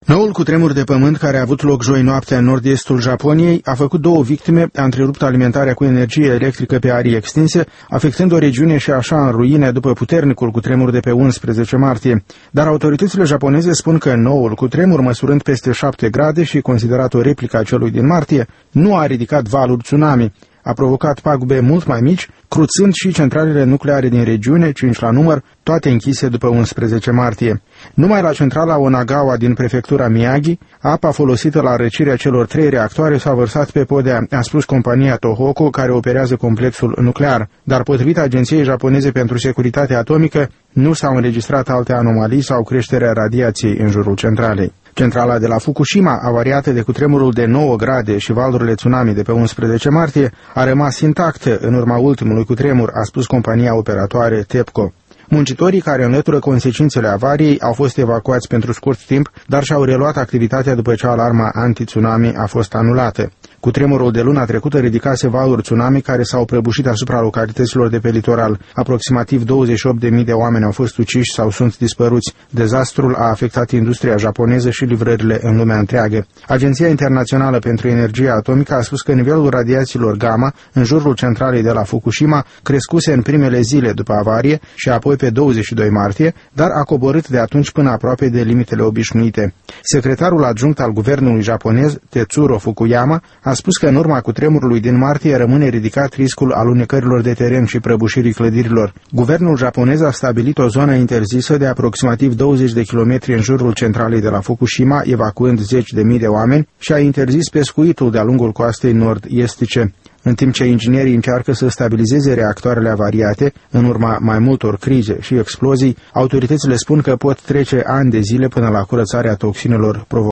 Noul cutremur de pământ, care a avut loc joi noaptea în nord-estul Japoniei, a făcut 2 victime, a întrerupt alimentarea cu energie electrică pe arii extinse, afectând o regiune și așa în ruine după puternicul cutremur de pe 11 martie. Dar autoritățile japoneze spun că noul cutremur, măsurând peste 7 grade și considerat o replică a celui din martie, nu a ridicat valuri tsunami. A provocat pagube mult mai mici, cruțând și centralele nucleare din regiune, 5 la număr, toate închise după 11 martie. Numai la centrala Onagawa din prefectura Miyagi, apa folosită la răcirea celor 3 reactoare s-a vărsat pe podea, a spus compania Tohoku, care operează complexul nuclear. Dar potrivit Agenției Japoneze pentru Securitate Atomică, nu s-au înregistrat alte anomalii sau creșterea radiației în jurul centralei. Centrala de la Fukushima, avariată de cutremurul de 9 grade și valurile tsunami de pe 11 martie, a rămas intactă în urma ultimului cutremur, a spus compania operatoare TEPCO. Muncitorii care înlătură consecințele avariei au fost evacuați pentru scurt timp, dar și-au reluat activitatea după ce alarma anti-tsunami a fost anulată. Cutremurul de luna trecută ridicase valuri tsunami care s-au prăbușit asupra localităților de pe litoral. Aproximativ 28.000 de oameni au fost uciși sau sunt dispăruți. Dezastrul a afectat industria japoneză și livrările în lumea întreagă. Agenția Internațională pentru Energie Atomică a spus că nivelul radiațiilor gamma în jurul centralei de la Fukushima crescuse în primele zile după avarie și apoi pe 22 martie, dar a coborât de atunci până aproape de limitele obișnuite. Secretarul adjunct al guvernului japonez, Tetsuro Fukuyama, a spus că în urma cutremurului din martie rămâne ridicat riscul alunecărilor de teren și prăbușirii clădirilor. Guvernul japonez a stabilit o zonă interzisă de aproximativ 20 de kilometri în jurul centralei de la Fukushima, evacuând 10.000 de oameni, și a interzis pescuitul de-a lungul coastei nord-estice. În timp ce inginerii încearcă să stabilizeze reactoarele avariate, în urma mai multor crize și explozii, autoritățile spun că pot trece ani de zile până la curățarea toxinelor provocate.